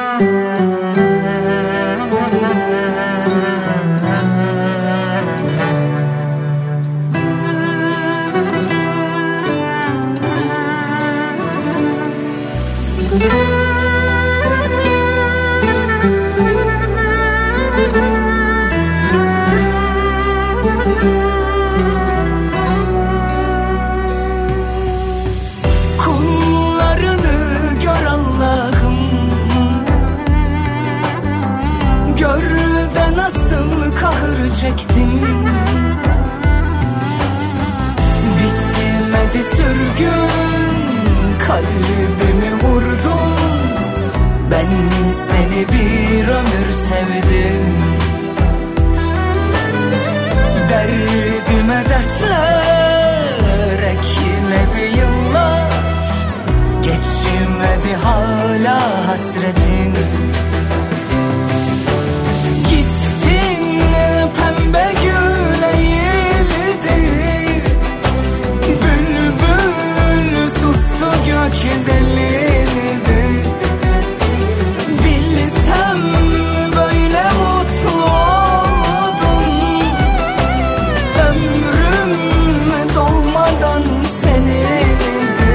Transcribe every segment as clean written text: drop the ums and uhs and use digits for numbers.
Çektim, bitmedi sürgün, kalbimi vurdun. Ben seni bir ömür sevdim. Derdime dertler ekledi yıllar, geçmedi hala hasretin. Pembe gül eğildi, bülbül sustu, gök delildi. Bilsem böyle mutlu oldum, ömrüm dolmadan senindi.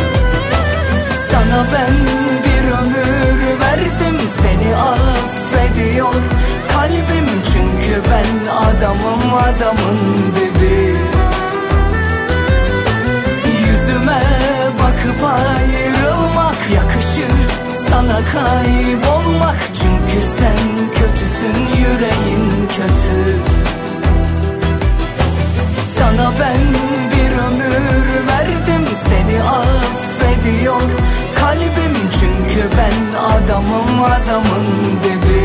Sana ben bir ömür verdim, seni affediyor kalbim, çünkü ben adamım, adamın dibi. Yüzüme bakıp ayrılmak yakışır, sana kaybolmak, çünkü sen kötüsün, yüreğin kötü. Sana ben bir ömür verdim, seni affediyor kalbim, çünkü ben adamım, adamın dibi.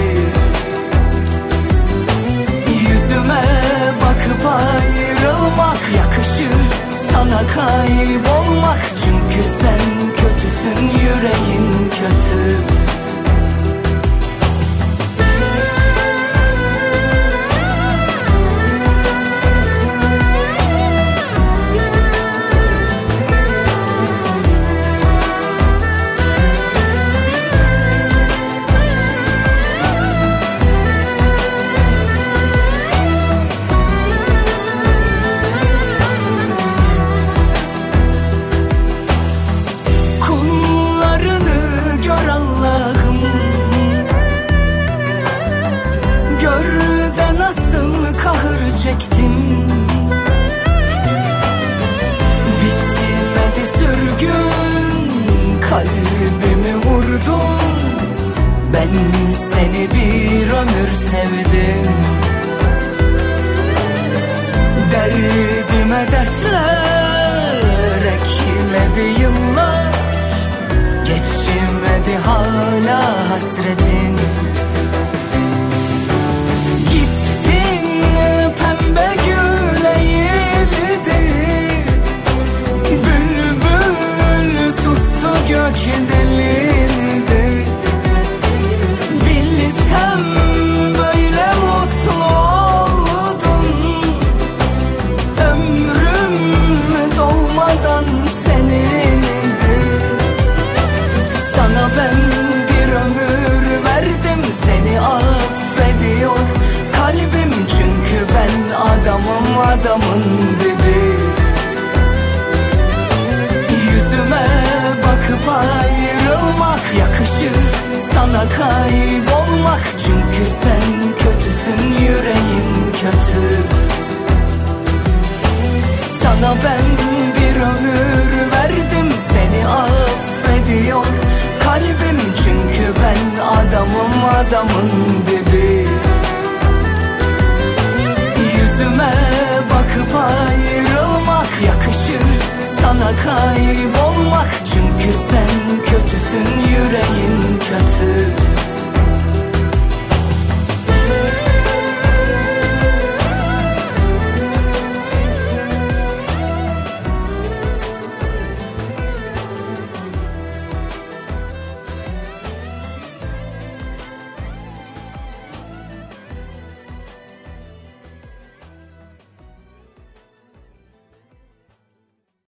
Yüzüme bakıp ayrılmak yakışır, sana kaybolmak, çünkü sen kötüsün, yüreğin kötü. Çektim, bitmedi sürgün, kalbimi vurdun. Ben seni bir ömür sevdim. Derdime dertler ekledi yıllar, geçmedi hala hasretin. Pembe gül eğildi, bülbül sustu, gök delildi. Bilsem böyle mutlu oldun, ömrüm dolmadan senindi. Sana ben bir ömür verdim, seni affediyor kalbim, çünkü ben adamım, adamın dibi. Yüzüme bakıp ayrılmak yakışır, sana kaybolmak, çünkü sen kötüsün, yüreğin kötü. Sana ben bir ömür verdim, seni affediyor kalbim, çünkü ben adamım, adamın dibi. Yüzüme bakıp ayrılmak yakışır, sana kaybolmak, çünkü sen kötüsün, yüreğin kötü.